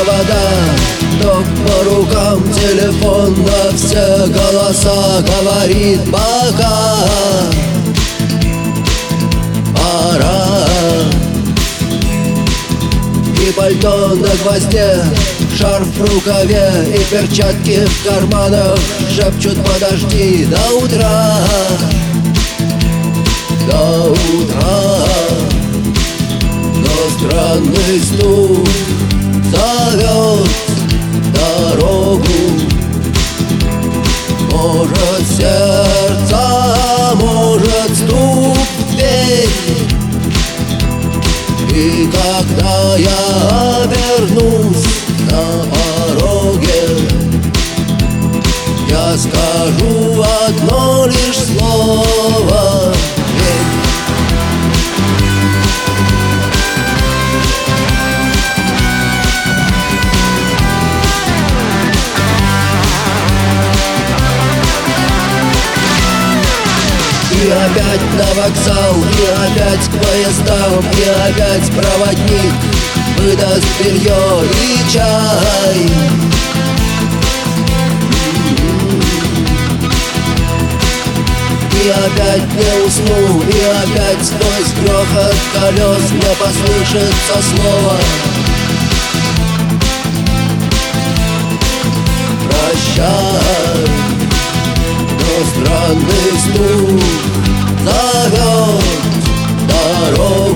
провода, ток по рукам, телефон на все голоса говорит пока. Пора. И пальто на гвозде, шарф в рукаве и перчатки в карманах шепчут: подожди до утра, до утра. Но странный стук зовет дорогу. Может, сердце, может, стук в дверь. И когда я обернусь на пороге, я скажу одно лишь слово: верь. И опять на вокзал, и опять к поездам, и опять проводник выдаст белье и чай. И опять не усну, и опять сквозь грохот колес мне послышится слово: прощай. Но странный стук зовет дорогу.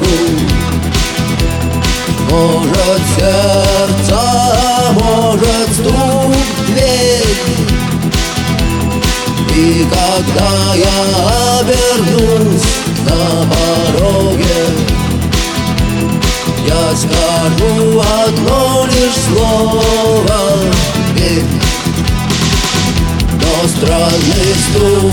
Может, сердце, может, стук в дверь. И когда я обернусь на пороге, я скажу одно лишь слово: верь. Но странный стук